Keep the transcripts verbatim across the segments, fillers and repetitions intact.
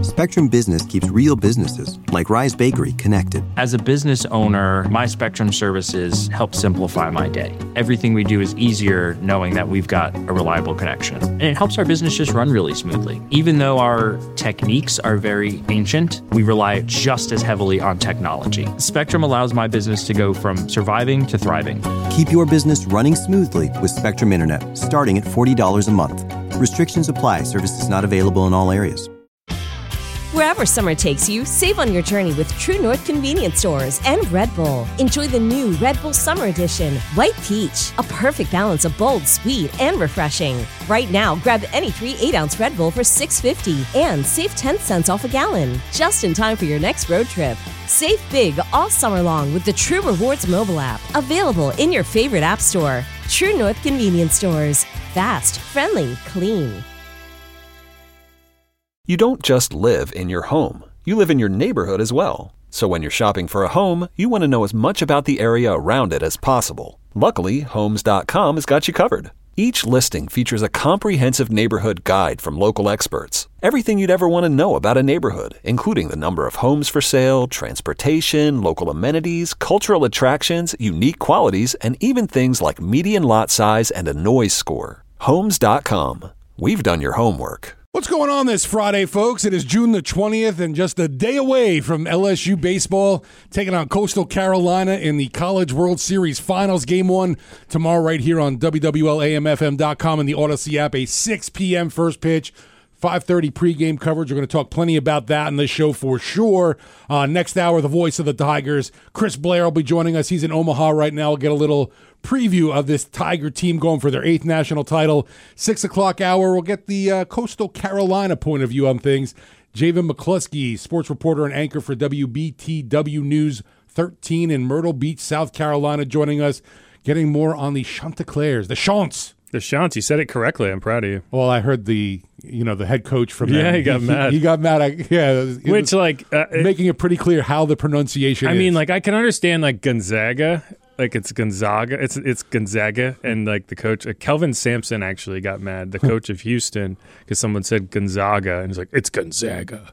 Spectrum Business keeps real businesses, like Rise Bakery, connected. As a business owner, my Spectrum services help simplify my day. Everything we do is easier knowing that we've got a reliable connection. And it helps our business just run really smoothly. Even though our techniques are very ancient, we rely just as heavily on technology. Spectrum allows my business to go from surviving to thriving. Keep your business running smoothly with Spectrum Internet, starting at forty dollars a month. Restrictions apply. Services not available in all areas. Wherever summer takes you, save on your journey with True North Convenience Stores and Red Bull. Enjoy the new Red Bull Summer Edition, White Peach, a perfect balance of bold, sweet, and refreshing. Right now, grab any three eight-ounce Red Bull for six dollars and fifty cents and save ten cents off a gallon, just in time for your next road trip. Save big all summer long with the True Rewards mobile app, available in your favorite app store. True North Convenience Stores. Fast, friendly, clean. You don't just live in your home. You live in your neighborhood as well. So when you're shopping for a home, you want to know as much about the area around it as possible. Luckily, Homes dot com has got you covered. Each listing features a comprehensive neighborhood guide from local experts. Everything you'd ever want to know about a neighborhood, including the number of homes for sale, transportation, local amenities, cultural attractions, unique qualities, and even things like median lot size and a noise score. Homes dot com. We've done your homework. What's going on this Friday, folks? It is June the twentieth and just a day away from L S U baseball taking on Coastal Carolina in the College World Series Finals. Game one tomorrow right here on W W L A M F M dot com and the Odyssey app. A six p.m. first pitch, five thirty pregame coverage. We're going to talk plenty about that in this show for sure. Uh, next hour, the voice of the Tigers, Chris Blair, will be joining us. He's in Omaha right now. We'll get a little preview of this Tiger team going for their eighth national title. Six o'clock hour, we'll get the uh, Coastal Carolina point of view on things. Javen McCluskey, sports reporter and anchor for W B T W News thirteen in Myrtle Beach, South Carolina, joining us, getting more on the Chanticleers, the Chants. The Chants, you said it correctly. I'm proud of you. Well, I heard the, you know, the head coach from yeah, them. he got he, mad. He, he got mad. I, yeah, which like uh, making it pretty clear how the pronunciation I is. mean, like I can understand like Gonzaga, like it's Gonzaga, it's it's Gonzaga, and like the coach, uh, Kelvin Sampson actually got mad, the coach of Houston, because someone said Gonzaga, and he's like, it's Gonzaga.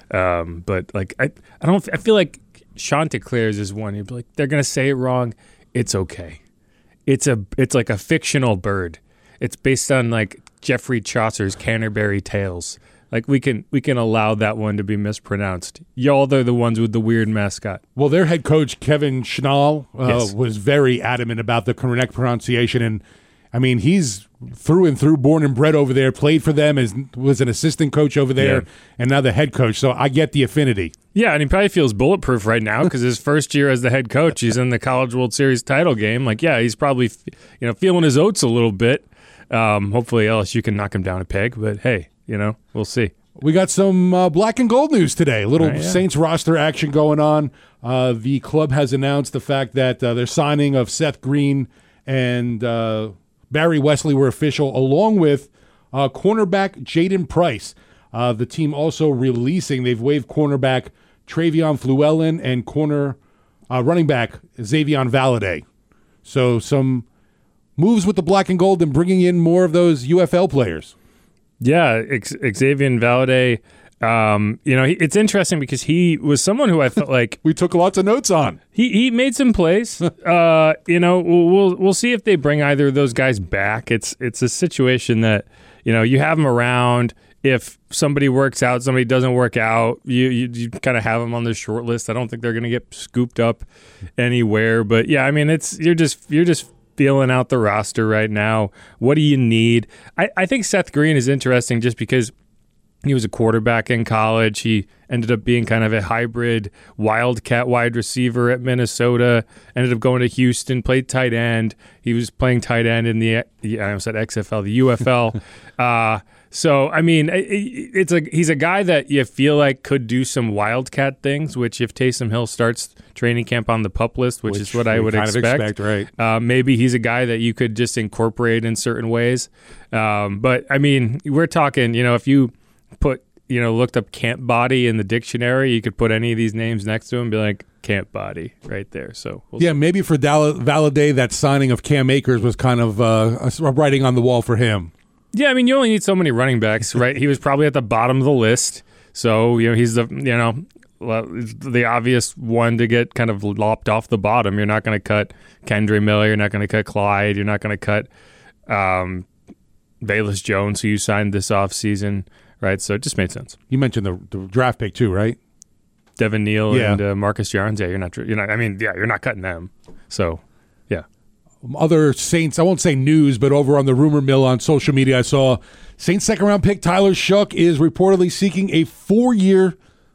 Um, but like I, I don't, I feel like Chanticleers is one. You'd be like, they're gonna say it wrong. It's okay. It's a, it's like a fictional bird. It's based on like Geoffrey Chaucer's Canterbury Tales. Like we can we can allow that one to be mispronounced. Y'all, they're the ones with the weird mascot. Well, their head coach Kevin Schnall uh, yes. was very adamant about the correct pronunciation, and I mean he's through and through born and bred over there. Played for them, as was an assistant coach over there, yeah. and now the head coach. So I get the affinity. Yeah, and he probably feels bulletproof right now because his first year as the head coach, he's in the College World Series title game. Like, yeah, he's probably you know feeling his oats a little bit. Um, hopefully L S U can knock him down a peg, but hey, you know, we'll see. We got some uh, black and gold news today. A little right, yeah. Saints roster action going on. Uh, the club has announced the fact that uh, their signing of Seth Green and uh, Barry Wesley were official, along with uh, cornerback Jaden Price. Uh, the team also releasing, they've waived cornerback Travion Fluellen and corner uh, running back Xavier Valladay. So some moves with the black and gold and bringing in more of those U F L players. Yeah, Xavier Valladay, um, you know, he, it's interesting because he was someone who I felt like we took lots of notes on. He he made some plays. uh, you know, we'll, we'll we'll see if they bring either of those guys back. It's it's a situation that you know you have them around. If somebody works out, somebody doesn't work out, you you, you kind of have them on the short list. I don't think they're going to get scooped up anywhere. But yeah, I mean, it's you're just you're just. feeling out the roster right now. What do you need? I, I think Seth Green is interesting just because he was a quarterback in college. He ended up being kind of a hybrid wildcat wide receiver at Minnesota, ended up going to Houston, played tight end. He was playing tight end in the, I almost said X F L, the U F L. uh, so, I mean, it, it's a, he's a guy that you feel like could do some wildcat things, which if Taysom Hill starts training camp on the PUP list, which, which is what I would expect, expect right. uh, maybe he's a guy that you could just incorporate in certain ways. Um, but, I mean, we're talking, you know, if you put, you know, looked up camp body in the dictionary, you could put any of these names next to him and be like, camp body right there. So we'll yeah, see. maybe for Dall- Valladay, that signing of Cam Akers was kind of uh, a writing on the wall for him. Yeah, I mean, you only need so many running backs, right? He was probably at the bottom of the list. So, you know, he's the, you know, the obvious one to get kind of lopped off the bottom. You're not going to cut Kendre Miller. You're not going to cut Clyde. You're not going to cut um, Velus Jones, who you signed this offseason, right? So it just made sense. You mentioned the, the draft pick too, right? Devin Neal yeah. and uh, Marcus Yarns. Yeah, you're not, you're not, I mean, yeah, you're not cutting them. So, yeah. Other Saints, I won't say news, but over on the rumor mill on social media, I saw Saints second round pick Tyler Shuck is reportedly seeking a four-year,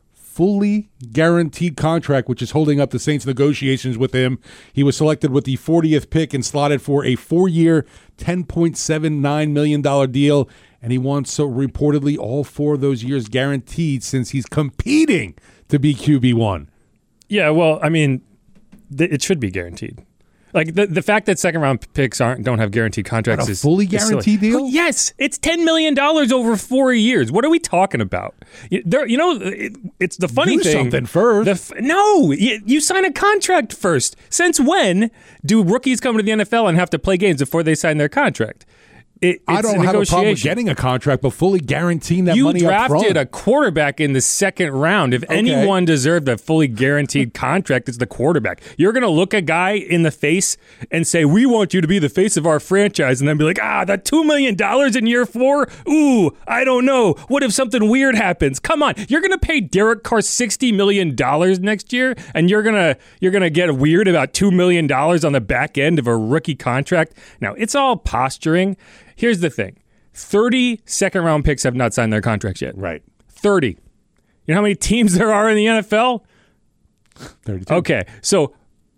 fully guaranteed contract, which is holding up the Saints' negotiations with him. He was selected with the fortieth pick and slotted for a four-year, ten point seven nine million dollars deal, and he wants so reportedly all four of those years guaranteed since he's competing to be Q B one. Yeah, well, I mean, th- it should be guaranteed. Like the, the fact that second round picks aren't don't have guaranteed contracts What, a is fully is guaranteed silly. deal. Well, yes, it's ten million dollars over four years. What are we talking about? You, there, you know, it, it's the funny Do thing. something first. The f- no, you, you sign a contract first. Since when do rookies come to the N F L and have to play games before they sign their contract? It, I don't a have a problem with negotiation. getting a contract, but fully guaranteeing that You money up front. drafted a quarterback in the second round. If Okay. anyone deserved a fully guaranteed contract, it's the quarterback. You're going to look a guy in the face and say, we want you to be the face of our franchise, and then be like, ah, that two million dollars in year four? Ooh, I don't know. What if something weird happens? Come on. You're going to pay Derek Carr sixty million dollars next year, and you're going to you're gonna get weird about two million dollars on the back end of a rookie contract? Now, it's all posturing. Here's the thing. thirty second-round picks have not signed their contracts yet. Right. thirty. You know how many teams there are in the N F L? thirty-two. Okay, so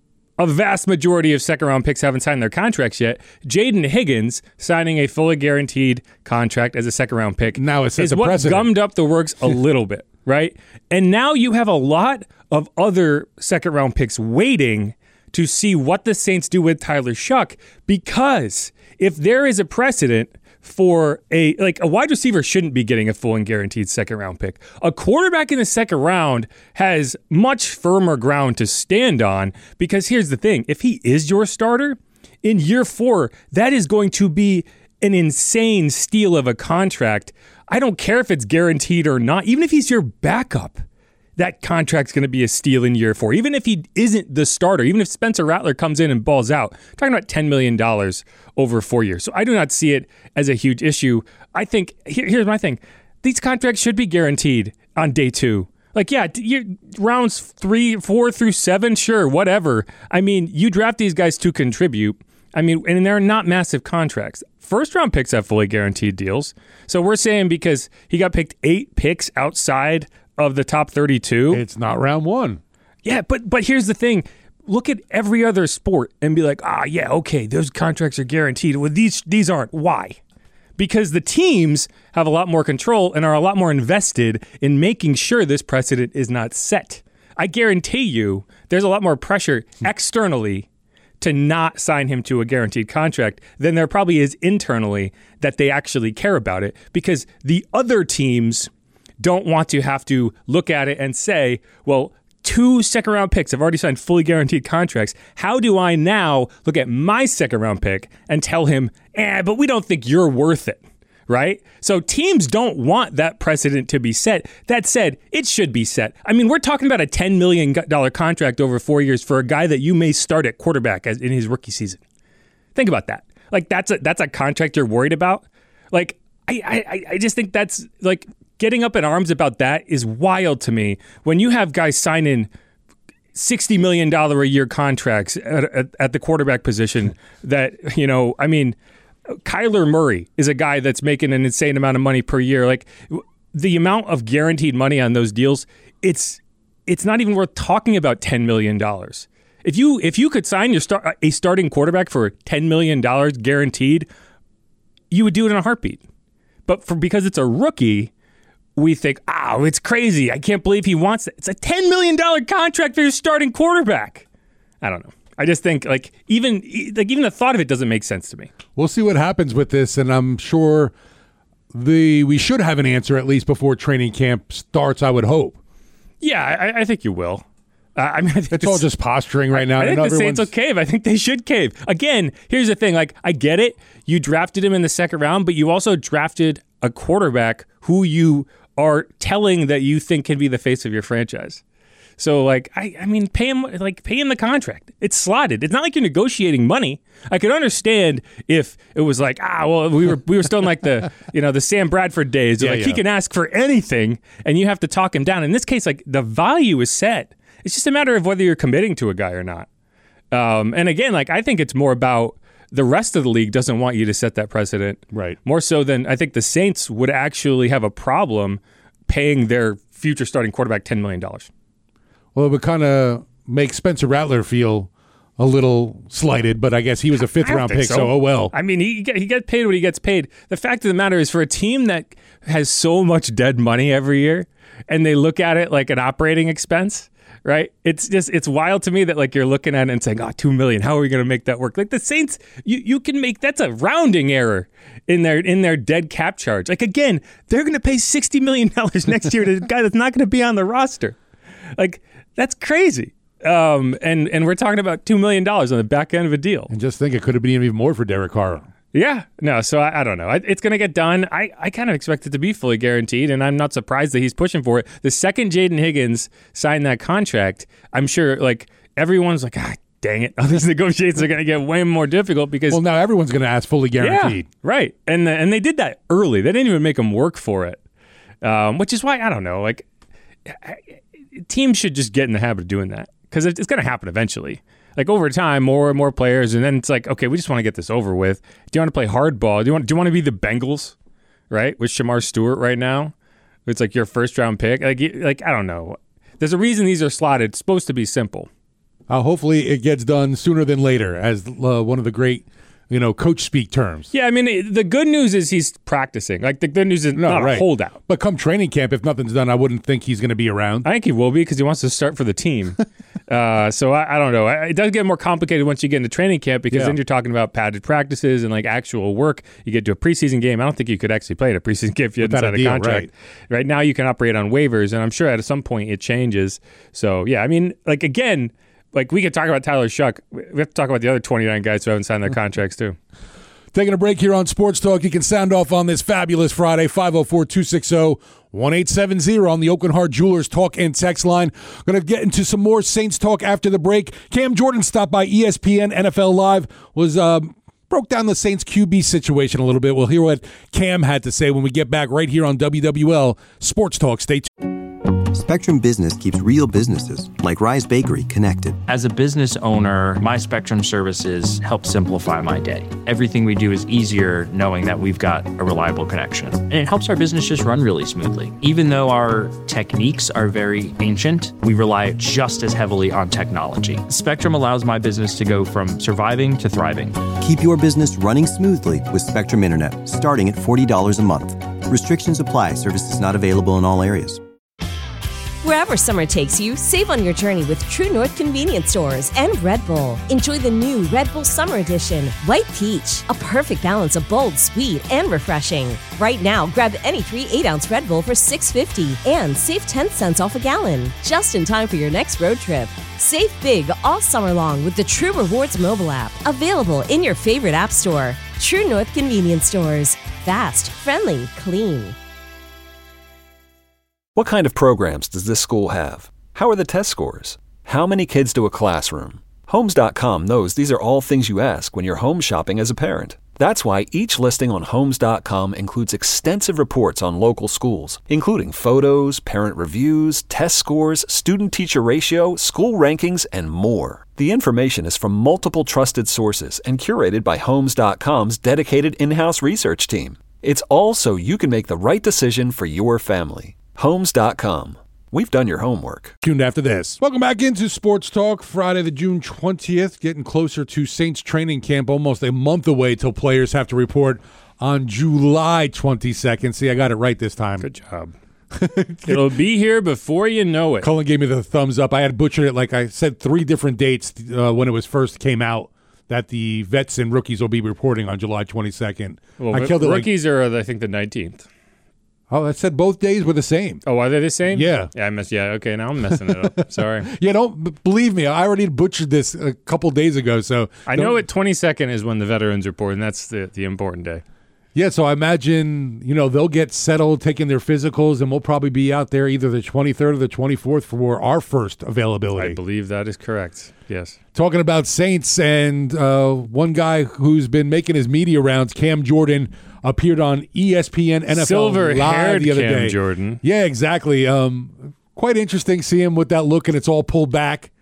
a vast majority of second-round picks haven't signed their contracts yet. Jaden Higgins signing a fully guaranteed contract as a second-round pick Now it sets is a what precedent. gummed up the works a little bit, right? And now you have a lot of other second-round picks waiting to see what the Saints do with Tyler Shuck, because if there is a precedent for a like a wide receiver shouldn't be getting a full and guaranteed second round pick. A quarterback in the second round has much firmer ground to stand on, because here's the thing, if he is your starter in year four, that is going to be an insane steal of a contract. I don't care if it's guaranteed or not, even if he's your backup. That contract's going to be a steal in year four. Even if he isn't the starter, even if Spencer Rattler comes in and balls out, we're talking about ten million dollars over four years. So I do not see it as a huge issue. I think, here, here's my thing. These contracts should be guaranteed on day two. Like, yeah, you, rounds three, four through seven, sure, whatever. I mean, you draft these guys to contribute. I mean, and they're not massive contracts. First round picks have fully guaranteed deals. So we're saying because he got picked eight picks outside of the top thirty-two. It's not round one. Yeah, but but here's the thing. Look at every other sport and be like, ah, yeah, okay, those contracts are guaranteed. Well, these these aren't. Why? Because the teams have a lot more control and are a lot more invested in making sure this precedent is not set. I guarantee you there's a lot more pressure externally to not sign him to a guaranteed contract than there probably is internally that they actually care about it, because the other teams don't want to have to look at it and say, well, two second round picks have already signed fully guaranteed contracts. How do I now look at my second round pick and tell him, eh, but we don't think you're worth it, right? So teams don't want that precedent to be set. That said, it should be set. I mean, we're talking about a ten million dollars contract over four years for a guy that you may start at quarterback as in his rookie season. Think about that. Like, that's a, that's a contract you're worried about? Like, I, I, I just think that's, like, getting up in arms about that is wild to me. When you have guys signing sixty million dollars a year contracts at, at, at the quarterback position that, you know, I mean, Kyler Murray is a guy that's making an insane amount of money per year. Like, the amount of guaranteed money on those deals, it's it's not even worth talking about ten million dollars. If you if you could sign your start a starting quarterback for ten million dollars guaranteed, you would do it in a heartbeat. But for because it's a rookie, we think, oh, it's crazy. I can't believe he wants it. It's a ten million dollars contract for your starting quarterback. I don't know. I just think like even like even the thought of it doesn't make sense to me. We'll see what happens with this, and I'm sure the we should have an answer at least before training camp starts, I would hope. Yeah, I, I think you will. Uh, I mean, I think it's all just posturing right now. I think I the Saints will cave. I think they should cave. Again, here's the thing. Like, I get it. You drafted him in the second round, but you also drafted a quarterback who you are telling that you think can be the face of your franchise. So, like, I, I mean, pay him, like, pay him the contract. It's slotted. It's not like you're negotiating money. I could understand if it was like, ah, well, we were we were still in like the, you know, the Sam Bradford days. Yeah, like yeah. he can ask for anything, and you have to talk him down. In this case, like, the value is set. It's just a matter of whether you're committing to a guy or not. Um, and again, like, I think it's more about the rest of the league doesn't want you to set that precedent. Right. More so than I think the Saints would actually have a problem paying their future starting quarterback ten million dollars. Well, it would kind of make Spencer Rattler feel a little slighted, but I guess he was a fifth I don't round think pick, so. so. oh well. I mean, he get, he gets paid what he gets paid. The fact of the matter is, for a team that has so much dead money every year, and they look at it like an operating expense, right? It's just it's wild to me that like you're looking at it and saying, "Oh, two million. How are we going to make that work?" Like the Saints, you you can make that's a rounding error in their in their dead cap charge. Like again, they're going to pay sixty million dollars next year to a guy that's not going to be on the roster. Like that's crazy. Um, and and we're talking about two million dollars on the back end of a deal. And just think it could have been even more for Derek Carr. Yeah, no, so I, I don't know. I, it's going to get done. I, I kind of expect it to be fully guaranteed, and I'm not surprised that he's pushing for it. The second Jaden Higgins signed that contract, I'm sure like everyone's like, ah, dang it, all these negotiations are going to get way more difficult because Well, now everyone's going to ask fully guaranteed. yeah, right, and the, and they did that early. They didn't even make him work for it, um, which is why I don't know. Like I, teams should just get in the habit of doing that because it's going to happen eventually. Like over time, more and more players, and then it's like, okay, we just want to get this over with. Do you want to play hardball? Do you want do you want to be the Bengals, right? With Shamar Stewart right now, it's like your first round pick. Like, like I don't know. There's a reason these are slotted. It's supposed to be simple. Uh, hopefully, it gets done sooner than later, as uh, one of the great, you know, coach speak terms. Yeah, I mean, it, the good news is he's practicing. Like the good news is No, not right. a holdout. But come training camp, if nothing's done, I wouldn't think he's going to be around. I think he will be because he wants to start for the team. uh, so I, I don't know. It does get more complicated once you get into training camp because Yeah. then you're talking about padded practices and like actual work. You get to a preseason game. I don't think you could actually play at a preseason game if you hadn't Without a signed a deal, contract. Right. right now you can operate on waivers, and I'm sure at some point it changes. So yeah, I mean, like again, like we could talk about Tyler Shuck. We have to talk about the other twenty-nine guys who haven't signed their contracts too. Taking a break here on Sports Talk. You can sound off on this fabulous Friday, five oh four, two six oh, one eight seven oh on the Oakland Heart Jewelers talk and text line. Going to get into some more Saints talk after the break. Cam Jordan stopped by E S P N N F L Live, was um, broke down the Saints Q B situation a little bit. We'll hear what Cam had to say when we get back right here on W W L Sports Talk. Stay tuned. Spectrum Business keeps real businesses, like Rise Bakery, connected. As a business owner, my Spectrum services help simplify my day. Everything we do is easier knowing that we've got a reliable connection. And it helps our business just run really smoothly. Even though our techniques are very ancient, we rely just as heavily on technology. Spectrum allows my business to go from surviving to thriving. Keep your business running smoothly with Spectrum Internet, starting at forty dollars a month. Restrictions apply. Services not available in all areas. Wherever summer takes you, save on your journey with True North Convenience Stores and Red Bull. Enjoy the new Red Bull Summer Edition, White Peach, a perfect balance of bold, sweet, and refreshing. Right now, grab any three eight-ounce Red Bull for six fifty and save ten cents off a gallon, just in time for your next road trip. Save big all summer long with the True Rewards mobile app, available in your favorite app store. True North Convenience Stores. Fast, friendly, clean. What kind of programs does this school have? How are the test scores? How many kids do a classroom? Homes dot com knows these are all things you ask when you're home shopping as a parent. That's why each listing on Homes dot com includes extensive reports on local schools, including photos, parent reviews, test scores, student-teacher ratio, school rankings, and more. The information is from multiple trusted sources and curated by Homes dot com's dedicated in-house research team. It's all so you can make the right decision for your family. Homes dot com. We've done your homework. Tuned after this. Welcome back into Sports Talk. Friday, the June twentieth, getting closer to Saints training camp, almost a month away till players have to report on July twenty-second. See, I got it right this time. Good job. It'll be here before you know it. Cullen gave me the thumbs up. I had butchered it, like I said, three different dates uh, when it was first came out that the vets and rookies will be reporting on July twenty-second. Well, I killed it. Rookies like, are, I think, the nineteenth. Oh, I said both days were the same. Oh, are they the same? Yeah. Yeah, I missed. Yeah, okay, now I'm messing it up. Sorry. Yeah, don't b- believe me. I already butchered this a couple days ago. So I know it twenty-second is when the veterans report, and that's the, the important day. Yeah, so I imagine, you know, they'll get settled, taking their physicals, and we'll probably be out there either the twenty-third or the twenty-fourth for our first availability. I believe that is correct. Yes. Talking about Saints, and uh, one guy who's been making his media rounds, Cam Jordan, appeared on E S P N N F L Silver-haired Live the other Cam day. Jordan. Yeah, exactly. Um, quite interesting seeing him with that look, and it's all pulled back.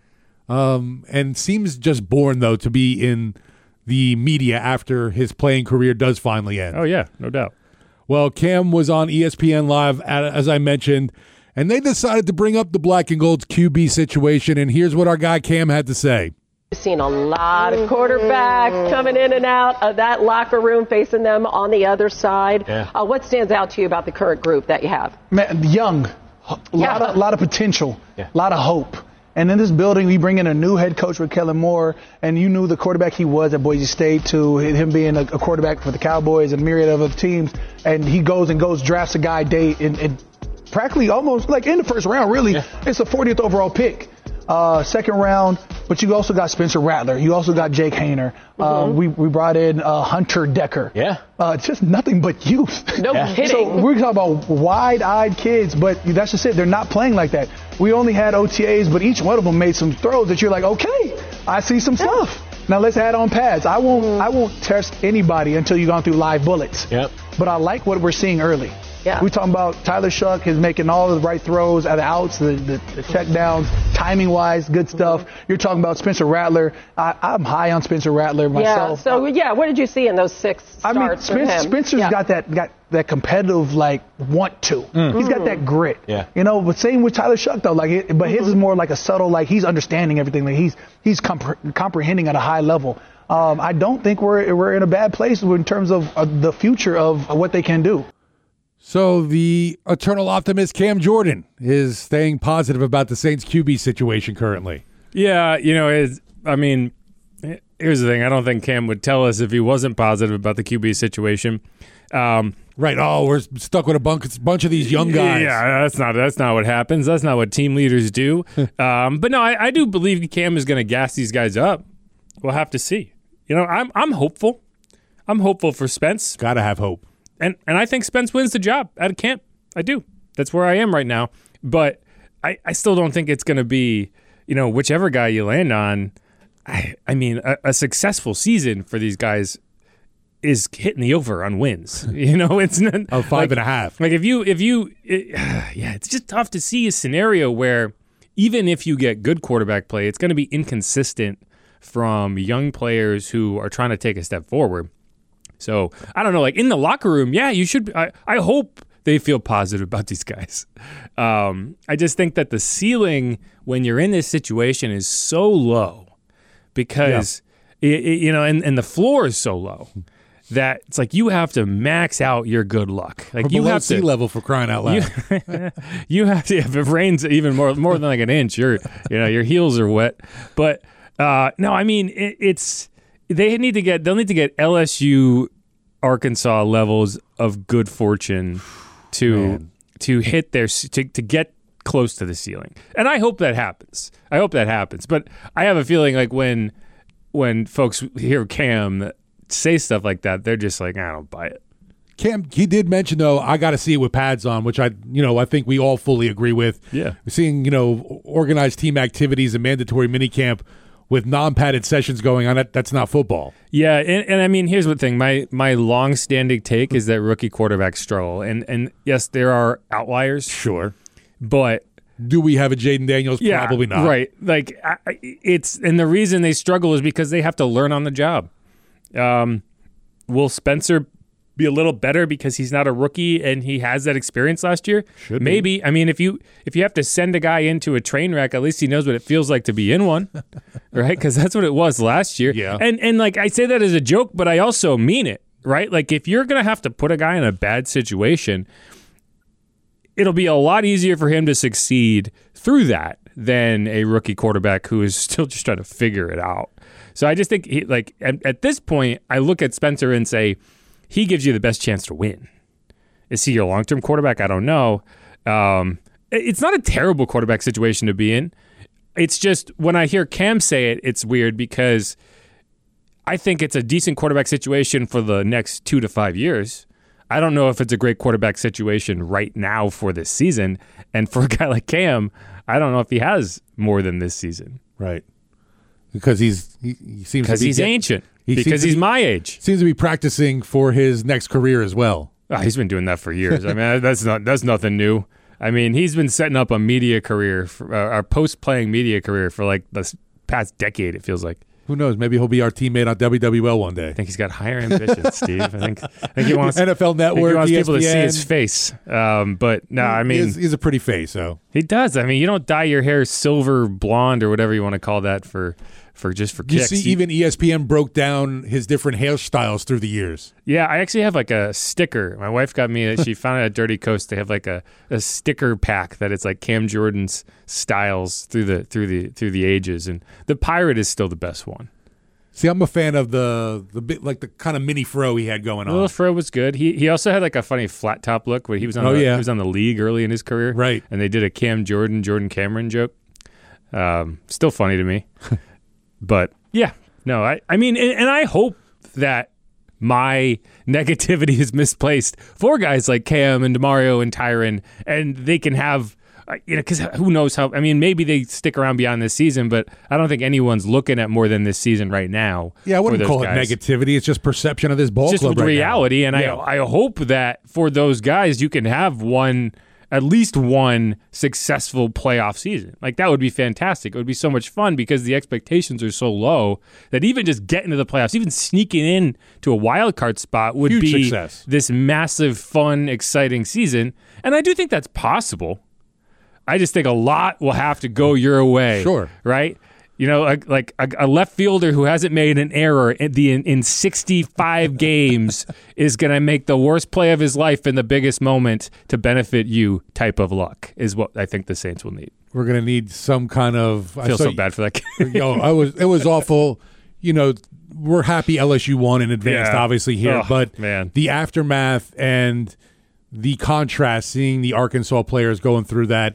Um, and seems just born, though, to be in the media after his playing career does finally end. Oh, yeah, no doubt. Well, Cam was on E S P N Live, as I mentioned, and they decided to bring up the black and gold's Q B situation, and here's what our guy Cam had to say. We've seen a lot of quarterbacks coming in and out of that locker room, facing them on the other side. Yeah. Uh, what stands out to you about the current group that you have? Man, young, a Yeah. lot, of, lot of potential, a Yeah. lot of hope. And in this building, we bring in a new head coach with Kellen Moore, and you knew the quarterback he was at Boise State, to him being a, a quarterback for the Cowboys and myriad of other teams. And he goes and goes, drafts a guy day in, in practically almost like in the first round, really. Yeah. It's a fortieth overall pick. Uh, second round, but you also got Spencer Rattler. You also got Jake Haener. Mm-hmm. Uh, we, we brought in uh, Hunter Decker. Yeah. Uh, just nothing but youth. No Yeah. kidding. So we're talking about wide-eyed kids, but that's just it. They're not playing like that. We only had O T As, but each one of them made some throws that you're like, okay, I see some stuff. Now let's add on pads. I won't, I won't test anybody until you've gone through live bullets. Yep. But I like what we're seeing early. Yeah. We're talking about Tyler Shuck is making all the right throws at the outs, the, the, the check downs, timing wise, good stuff. You're talking about Spencer Rattler. I, I'm high on Spencer Rattler myself. Yeah. So yeah, what did you see in those six I mean, starts from Spencer, him? Spencer's Yeah. got that got that competitive like want to. He's got that grit. Yeah. You know, but same with Tyler Shuck though. Like, it, but his is more like a subtle. Like he's understanding everything. Like he's he's compre- comprehending at a high level. Um, I don't think we're we're in a bad place in terms of uh, the future of what they can do. So the eternal optimist Cam Jordan is staying positive about the Saints Q B situation currently. Yeah, you know, it's, I mean, here's the thing. I don't think Cam would tell us if he wasn't positive about the Q B situation. Um, Right. Oh, we're stuck with a bunch, bunch of these young guys. Yeah, that's not that's not what happens. That's not what team leaders do. um, but no, I, I do believe Cam is going to gas these guys up. We'll have to see. You know, I'm I'm hopeful. I'm hopeful for Spence. Got to have hope. And and I think Spence wins the job out of camp. I do. That's where I am right now. But I, I still don't think it's going to be, you know, whichever guy you land on. I, I mean, a, a successful season for these guys is hitting the over on wins. You know, it's not Oh, five like, and a half. Like if you, if you, it, yeah, it's just tough to see a scenario where even if you get good quarterback play, it's going to be inconsistent from young players who are trying to take a step forward. So I don't know, like in the locker room, yeah, you should. I, I hope they feel positive about these guys. Um, I just think that the ceiling when you're in this situation is so low because yeah. it, it, you know, and, and the floor is so low that it's like you have to max out your good luck. Like Or you below have sea to, level for crying out loud. You, you have to. If it rains even more more than like an inch, your you know your heels are wet. But uh, no, I mean it, it's. They need to get. They'll need to get L S U, Arkansas levels of good fortune to Man. to hit their to to get close to the ceiling, and I hope that happens. I hope that happens. But I have a feeling like when when folks hear Cam say stuff like that, they're just like, I don't buy it. Cam, he did mention though, I got to see it with pads on, which I, you know, I think we all fully agree with. Yeah, We're seeing, you know, organized team activities and mandatory minicamp with non-padded sessions going on. That, that's not football. Yeah, and, and I mean, here's the thing. My my long-standing take is that rookie quarterbacks struggle. And, and yes, there are outliers. Sure. But do we have a Jaden Daniels? yeah, Probably not. Right. Like, I, it's – and the reason they struggle is because they have to learn on the job. Um, will Spencer be a little better because he's not a rookie and he has that experience last year? Should Maybe. be. I mean, if you if you have to send a guy into a train wreck, at least he knows what it feels like to be in one, right? Because that's what it was last year. Yeah. And and like I say that as a joke, but I also mean it, right? Like if you're gonna have to put a guy in a bad situation, it'll be a lot easier for him to succeed through that than a rookie quarterback who is still just trying to figure it out. So I just think, he, like, at, at this point, I look at Spencer and say, he gives you the best chance to win. Is he your long-term quarterback? I don't know. Um, it's not a terrible quarterback situation to be in. It's just when I hear Cam say it, it's weird because I think it's a decent quarterback situation for the next two to five years. I don't know if it's a great quarterback situation right now for this season. And for a guy like Cam, I don't know if he has more than this season. Right. Because he's he, he seems because to be he's get, ancient. He because he's be, my age. Seems to be practicing for his next career as well. Oh, he's been doing that for years. I mean, that's not that's nothing new. I mean, he's been setting up a media career, for, uh, our post-playing media career for like the past decade, it feels like. Who knows? Maybe he'll be our teammate on W W L one day. I think he's got higher ambitions, Steve. I think, I think he wants N F L Network, he wants E S P N. people to see his face. Um, but no, I mean, he's, he's a pretty face. So he does. I mean, you don't dye your hair silver blonde or whatever you want to call that for, for just for you kicks. see, You, even E S P N broke down his different hairstyles through the years. yeah, I actually have like a sticker. My wife got me. She found it at Dirty Coast. They have like a, a sticker pack that it's like Cam Jordan's styles through the through the through the ages, and the Pirate is still the best one. See, I'm a fan of the the bit like the kind of mini fro he had going on. Little Fro was good. He he also had like a funny flat top look where he was on. Oh, the, yeah. he was on the league early in his career, Right. And they did a Cam Jordan Jordan Cameron joke. Um, still funny to me, but yeah, no, I I mean, and, and I hope that my negativity is misplaced for guys like Cam and DeMario and Tyron, and they can have. You know, because who knows how? I mean, maybe they stick around beyond this season, but I don't think anyone's looking at more than this season right now. Yeah, I wouldn't for those call guys. it negativity. It's just perception of this ball It's just club with right reality, now. and Yeah. I I hope that for those guys, you can have one, at least one successful playoff season. Like that would be fantastic. It would be so much fun because the expectations are so low that even just getting to the playoffs, even sneaking in to a wild card spot would Huge be success. this massive, fun, exciting season. And I do think that's possible. I just think a lot will have to go your way. Sure. Right? You know, like, like a, a left fielder who hasn't made an error in, the, in, in sixty-five games is going to make the worst play of his life in the biggest moment to benefit you type of luck is what I think the Saints will need. We're gonna need some kind of. I feel saw so you- bad for that kid. Yo, I was. It was awful. You know, we're happy L S U won in advance, Yeah. obviously here, Oh, but man. the aftermath and the contrast, seeing the Arkansas players going through that.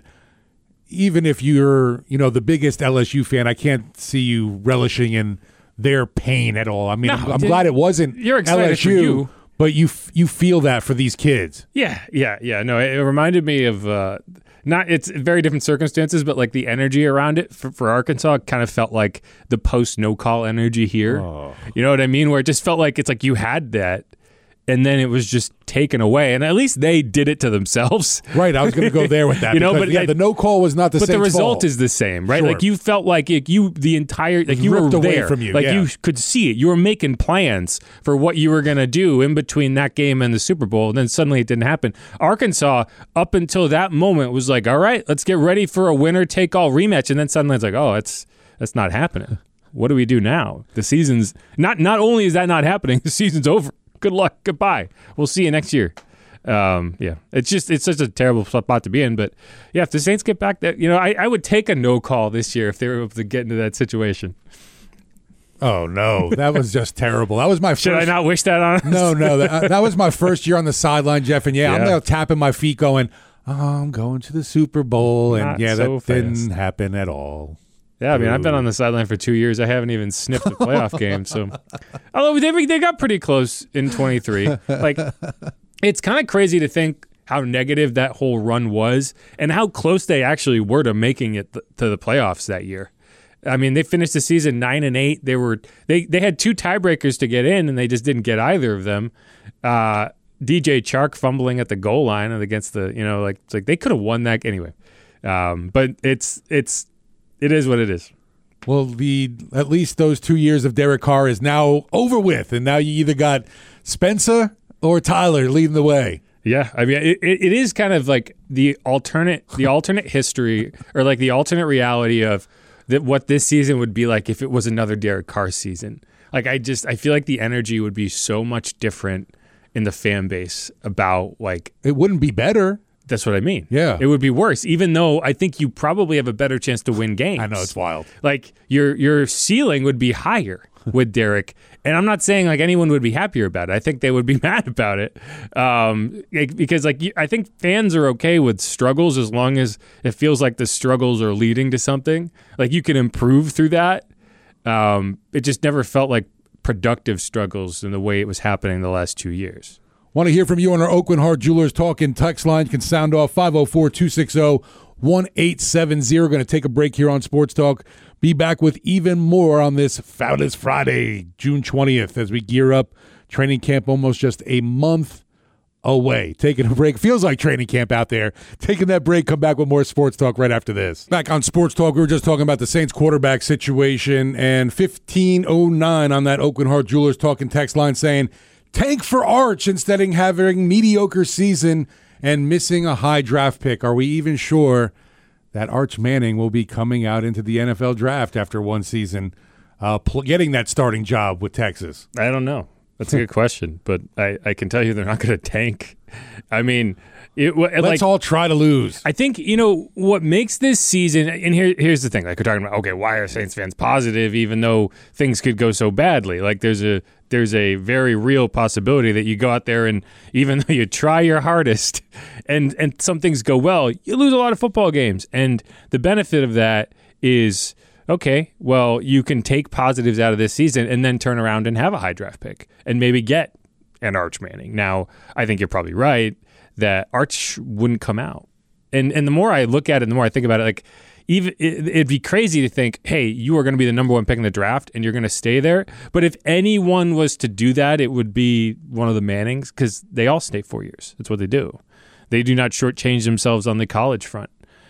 Even if you're, you know, the biggest L S U fan, I can't see you relishing in their pain at all. I mean, No, I'm, I'm dude, glad it wasn't you're excited L S U, for you. but you f- you feel that for these kids. Yeah, yeah, yeah. No, it, it reminded me of uh, not. It's very different circumstances, but like the energy around it for, for Arkansas kind of felt like the post no call energy here. Oh. You know what I mean? Where it just felt like it's like you had that, and then it was just taken away. And at least they did it to themselves. Right, I was going to go there with that. You know, because, but yeah, I- the no call was not the But same. the result is the same, right? Sure. Like you felt like it, you the entire like you were ripped away there, from you, like yeah. you could see it. You were making plans for what you were going to do in between that game and the Super Bowl, and then suddenly it didn't happen. Arkansas, up until that moment, was like, "All right, let's get ready for a winner take all rematch," and then suddenly it's like, "Oh, that's that's not happening. What do we do now? The season's not. Not only is that not happening, the season's over. Good luck. Goodbye. We'll see you next year." Um, yeah, it's just it's such a terrible spot to be in. But yeah, if the Saints get back, that you know, I, I would take a no call this year if they were able to get into that situation. Oh no, that was just terrible. That was my Should first. I not wish that on us? No, no, that, that was my first year on the sideline, Jeff, and yeah, I'm Yeah. now tapping my feet, going, oh, "I'm going to the Super Bowl," and Not yeah, so that didn't fast. happen at all. Yeah, I mean, I've been on the sideline for two years. I haven't even sniffed a playoff game. So, although they they got pretty close in twenty-three. Like, it's kind of crazy to think how negative that whole run was and how close they actually were to making it th- to the playoffs that year. I mean, they finished the season nine and eight. They were they they had two tiebreakers to get in, and they just didn't get either of them. Uh, D J Chark fumbling at the goal line and against the you know like it's like they could have won that anyway. Um, but it's it's. It is what it is. Well, the at least those two years of Derek Carr is now over with, and now you either got Spencer or Tyler leading the way. Yeah, I mean, it, it is kind of like the alternate, the alternate history, or like the alternate reality of that what this season would be like if it was another Derek Carr season. Like, I just, I feel like the energy would be so much different in the fan base about like. It wouldn't be better. That's what I mean. Yeah. It would be worse, even though I think you probably have a better chance to win games. I know, it's wild. Like your your ceiling would be higher with Derek. And I'm not saying like anyone would be happier about it. I think they would be mad about it. Um, like, because like you, I think fans are okay with struggles as long as it feels like the struggles are leading to something. Like you can improve through that. Um, it just never felt like productive struggles in the way it was happening the last two years. Want to hear from you on our Oakland Heart Jewelers Talking text line. You can sound off five oh four, two six oh, one eight seven zero. Going to take a break here on Sports Talk. Be back with even more on this Foulest Friday, June twentieth, as we gear up. Training camp almost just a month away. Taking a break. Feels like training camp out there. Taking that break. Come back with more Sports Talk right after this. Back on Sports Talk, we were just talking about the Saints quarterback situation, and fifteen oh nine on that Oakland Heart Jewelers Talking text line saying, tank for Arch instead of having mediocre season and missing a high draft pick. Are we even sure that Arch Manning will be coming out into the N F L draft after one season, uh, pl- getting that starting job with Texas? I don't know. That's a good question, but I, I can tell you they're not going to tank. I mean, it, let's like, all try to lose. I think, you know, what makes this season, and here here's the thing, like we're talking about, okay, why are Saints fans positive even though things could go so badly? Like there's a there's a very real possibility that you go out there and even though you try your hardest and, and some things go well, you lose a lot of football games. And the benefit of that is, okay, well, you can take positives out of this season and then turn around and have a high draft pick and maybe get an Arch Manning. Now, I think you're probably right that Arch wouldn't come out. And and the more I look at it, the more I think about it, like, even it, it'd be crazy to think, hey, you are going to be the number one pick in the draft and you're going to stay there. But if anyone was to do that, it would be one of the Mannings because they all stay four years. That's what they do. They do not shortchange themselves on the college front.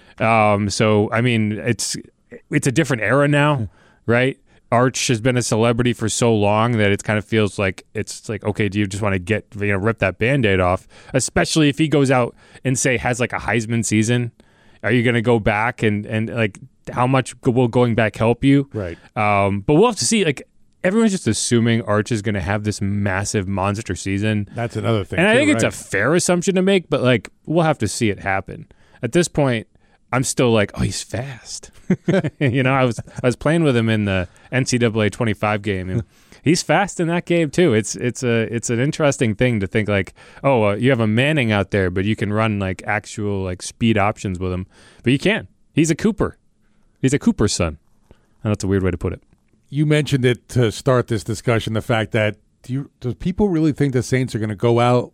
Um, so, I mean, it's it's a different era now, right? Arch has been a celebrity for so long that it kind of feels like it's like, okay, do you just want to get, you know, rip that Band-Aid off? Especially if he goes out and say has like a Heisman season. Are you going to go back and, and like how much will going back help you? Right. Um, but we'll have to see. Like everyone's just assuming Arch is going to have this massive monster season. That's another thing. And I too, think right? it's a fair assumption to make, but like we'll have to see it happen. At this point, I'm still like, oh, he's fast. you know, I was I was playing with him in the N C double A twenty-five game, and he's fast in that game too. It's it's a it's an interesting thing to think like, oh, uh, you have a Manning out there, but you can run like actual like speed options with him, but you can't. He's a Cooper. He's a Cooper's son. And that's a weird way to put it. You mentioned it to start this discussion, the fact that do you, do people really think the Saints are going to go out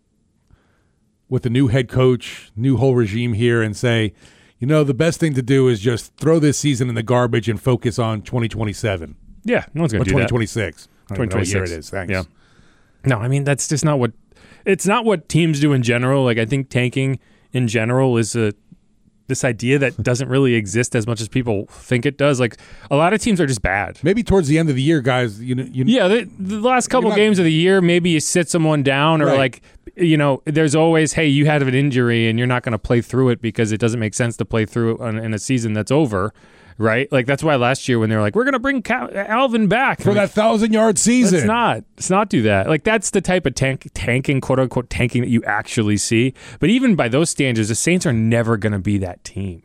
with a new head coach, new whole regime here and say, you know, the best thing to do is just throw this season in the garbage and focus on twenty twenty-seven. Yeah, no one's going to do twenty that. twenty-six. twenty twenty-six. Here it is. Thanks. Yeah. No, I mean, that's just not what – it's not what teams do in general. Like, I think tanking in general is a this idea that doesn't really exist as much as people think it does. Like, a lot of teams are just bad. Maybe towards the end of the year, guys, you know. You, yeah, the, the last couple not, games of the year, maybe you sit someone down or, right. like, you know, there's always, hey, you had an injury and you're not going to play through it because it doesn't make sense to play through it in a season that's over. Right? Like, that's why last year when they were like, we're going to bring Cal- Alvin back. For that thousand-yard season. Let's not. Let's not do that. Like, that's the type of tank, tanking, quote-unquote tanking that you actually see. But even by those standards, the Saints are never going to be that team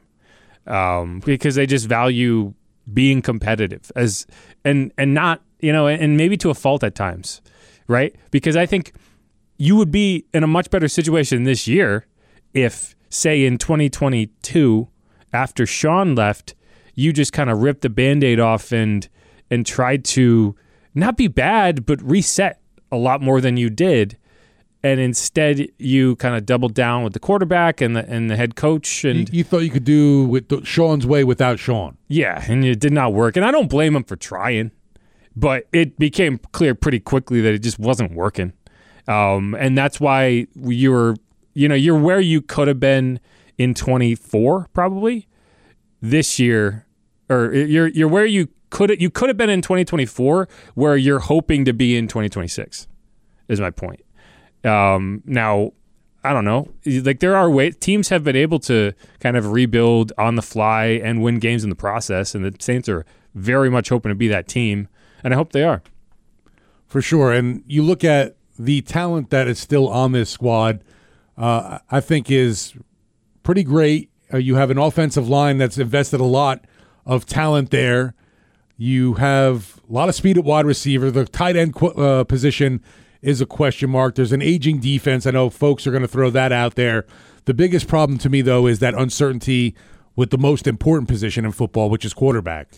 um, because they just value being competitive as and and not, you know, and maybe to a fault at times, right? Because I think you would be in a much better situation this year if, say, in twenty twenty-two, after Sean left, you just kind of ripped the Band-Aid off and and tried to not be bad, but reset a lot more than you did. And instead, you kind of doubled down with the quarterback and the and the head coach. And you, you thought you could do with the, Sean's way without Sean. Yeah, and it did not work. And I don't blame him for trying, but it became clear pretty quickly that it just wasn't working. Um, and that's why you were, you know, you're where you could have been in twenty-four probably. This year, or you're you're where you could you could have been in twenty twenty-four, where you're hoping to be in twenty twenty-six, is my point. Um, now, I don't know. Like there are ways teams have been able to kind of rebuild on the fly and win games in the process, and the Saints are very much hoping to be that team, and I hope they are. For sure. And you look at the talent that is still on this squad, uh, I think is pretty great. Uh, you have an offensive line that's invested a lot of talent there. You have a lot of speed at wide receiver. The tight end qu- uh, position is a question mark. There's an aging defense. I know folks are going to throw that out there. The biggest problem to me, though, is that uncertainty with the most important position in football, which is quarterback.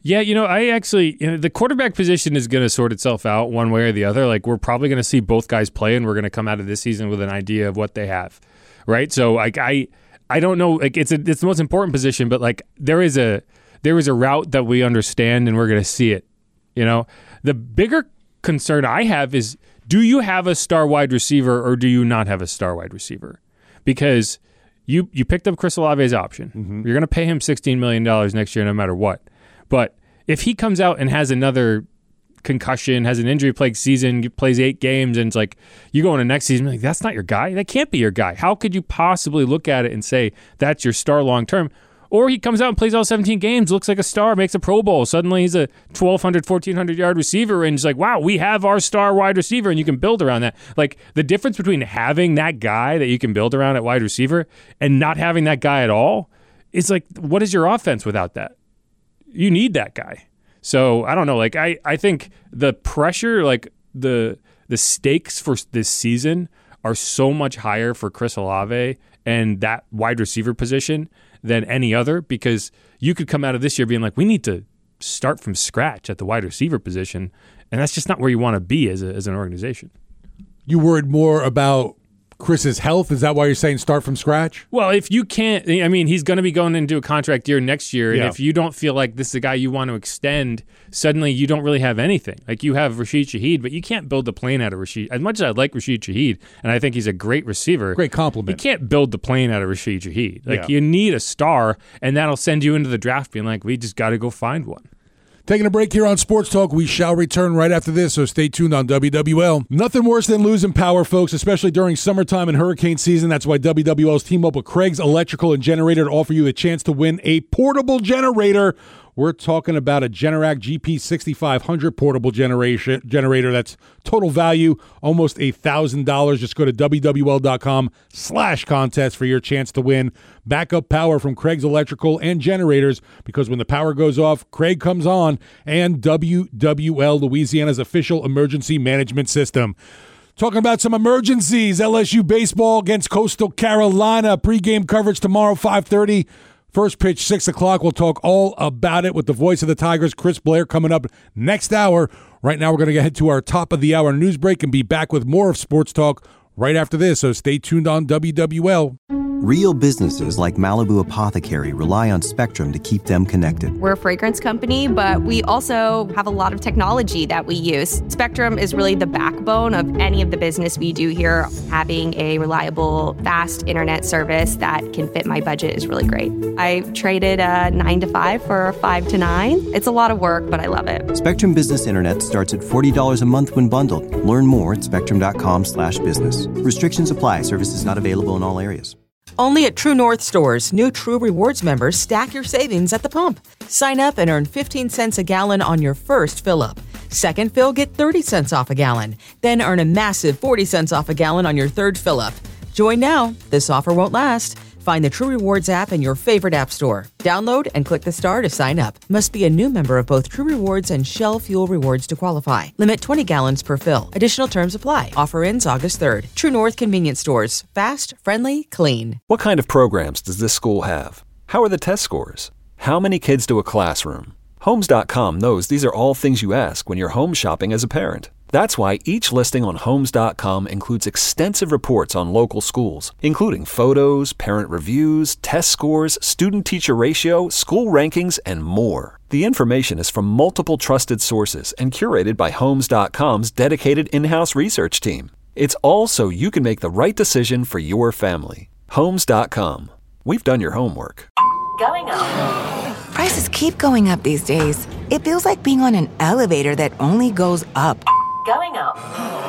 Yeah, you know, I actually, you know, the quarterback position is going to sort itself out one way or the other. Like, we're probably going to see both guys play, and we're going to come out of this season with an idea of what they have, right? So, like, I, I don't know, like, it's a, it's the most important position, but like, there is a, there is a route that we understand, and we're going to see it. You know, the bigger concern I have is, do you have a star wide receiver or do you not have a star wide receiver? Because you you picked up Chris Olave's option. Mm-hmm. You're going to pay him sixteen million dollars next year no matter what. But if he comes out and has another concussion, has an injury-plagued season, plays eight games, and it's like, you go into next season, like, that's not your guy. That can't be your guy. How could you possibly look at it and say that's your star long-term? Or he comes out and plays all seventeen games, looks like a star, makes a Pro Bowl. Suddenly he's a twelve hundred, fourteen hundred yard receiver, and it's like, wow, we have our star wide receiver, and you can build around that. Like, the difference between having that guy that you can build around at wide receiver and not having that guy at all is like, what is your offense without that? You need that guy. So I don't know. Like, I, I think the pressure, like the the stakes for this season are so much higher for Chris Olave and that wide receiver position than any other, because you could come out of this year being like, we need to start from scratch at the wide receiver position, and that's just not where you want to be as a, as an organization. You worried more about Chris's health? Is that why you're saying start from scratch? Well, if you can't, I mean, he's going to be going into a contract year next year, and Yeah. if you don't feel like this is a guy you want to extend, suddenly you don't really have anything. Like, you have Rashid Shaheed, but you can't build the plane out of Rashid. As much as I like Rashid Shaheed, and I think he's a great receiver, Great compliment. you can't build the plane out of Rashid Shaheed. Like, Yeah. you need a star, and that'll send you into the draft being like, we just got to go find one. Taking a break here on Sports Talk. We shall return right after this, so stay tuned on W W L. Nothing worse than losing power, folks, especially during summertime and hurricane season. That's why W W L's team up with Craig's Electrical and Generator to offer you the chance to win a portable generator. We're talking about a Generac G P sixty-five hundred portable generation generator. That's total value, almost one thousand dollars. Just go to W W L dot com slash contest for your chance to win backup power from Craig's Electrical and Generators, because when the power goes off, Craig comes on, and W W L, Louisiana's official emergency management system. Talking about some emergencies, L S U baseball against Coastal Carolina. Pre-game coverage tomorrow, five thirty. First pitch, six o'clock. We'll talk all about it with the voice of the Tigers, Chris Blair, coming up next hour. Right now, we're going to get to our top of the hour news break and be back with more of Sports Talk right after this, so stay tuned on W W L. Real businesses like Malibu Apothecary rely on Spectrum to keep them connected. We're a fragrance company, but we also have a lot of technology that we use. Spectrum is really the backbone of any of the business we do here. Having a reliable, fast internet service that can fit my budget is really great. I traded a nine to five for a five to nine. It's a lot of work, but I love it. Spectrum Business Internet starts at forty dollars a month when bundled. Learn more at spectrum.com slash business. Restrictions apply. Services not available in all areas. Only at True North stores, new True Rewards members stack your savings at the pump. Sign up and earn fifteen cents a gallon on your first fill-up. Second fill, get thirty cents off a gallon. Then earn a massive forty cents off a gallon on your third fill-up. Join now. This offer won't last. Find the True Rewards app in your favorite app store. Download and click the star to sign up. Must be a new member of both True Rewards and Shell Fuel Rewards to qualify. Limit twenty gallons per fill. Additional terms apply. Offer ends August third. True North Convenience Stores. Fast, friendly, clean. What kind of programs does this school have? How are the test scores? How many kids do a classroom? Homes dot com knows these are all things you ask when you're home shopping as a parent. That's why each listing on Homes dot com includes extensive reports on local schools, including photos, parent reviews, test scores, student-teacher ratio, school rankings, and more. The information is from multiple trusted sources and curated by Homes dot com's dedicated in-house research team. It's all so you can make the right decision for your family. Homes dot com. We've done your homework. Going up. Prices keep going up these days. It feels like being on an elevator that only goes up. Going up.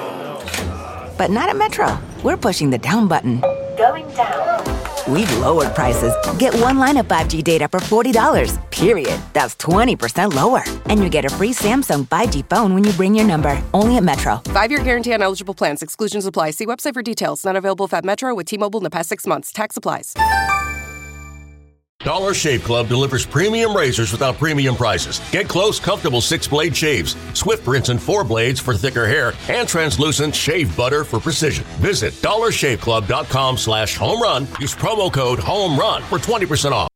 But not at Metro. We're pushing the down button. Going down. We've lowered prices. Get one line of five G data for forty dollars, period. That's twenty percent lower. And you get a free Samsung five G phone when you bring your number. Only at Metro. Five-year guarantee on eligible plans. Exclusions apply. See website for details. Not available at Metro with T-Mobile in the past six months. Tax applies. Dollar Shave Club delivers premium razors without premium prices. Get close, comfortable six-blade shaves, swift rinse and four blades for thicker hair, and translucent shave butter for precision. Visit dollar shave club dot com slash home run. Use promo code HOME RUN for twenty percent off.